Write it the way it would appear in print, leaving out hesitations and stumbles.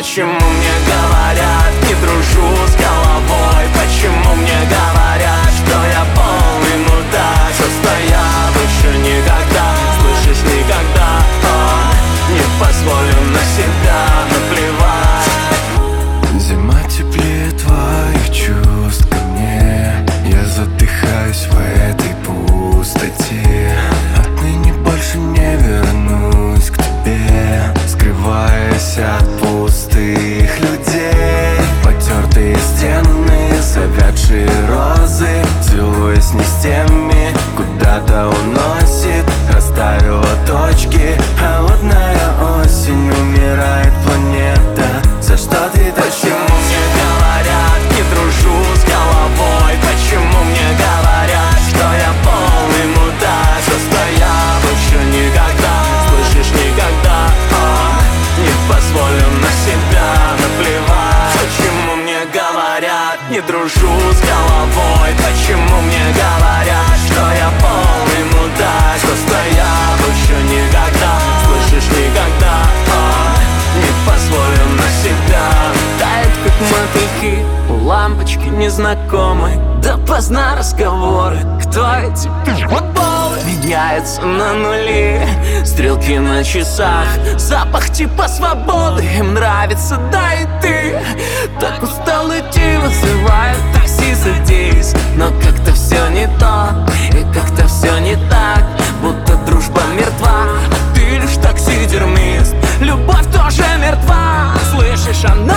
Почему мне говорят, не дружу с головой? Почему мне говорят, что я полный мудак? Просто я больше никогда, слышишь, никогда не позволю на себя наплевать. Зима теплее твоих чувств ко мне. Я задыхаюсь в этой пустоте. Отныне больше не вернусь к тебе, скрываясь от пустых людей. Потертые стены, завядшие розы, целуясь не с теми, куда-то уносит. Расставила точки, холодная осень, умирает планета. За что ты так? Почему мне говорят, не дружу с головой? Почему мне говорят, что я полный мудак? Просто я больше никогда, слышишь, никогда не позволю на себя наплевать. Почему мне говорят, не дружу с головой? Почему мне говорят, что я полный мудак? Просто я больше никогда, слышишь, никогда не позволю на себя. Тает как мотыльки у лампочки незнакомой. Допоздна разговоры, кто эти футболы? Меняется на нули, стрелки на часах. Запах типа свободы, им нравится, да и ты. Так устал идти, вызывает такси, садись. Но как-то все не то, и как-то все не так. Будто дружба мертва, а ты лишь таксидермист. Любовь тоже мертва, слышишь, она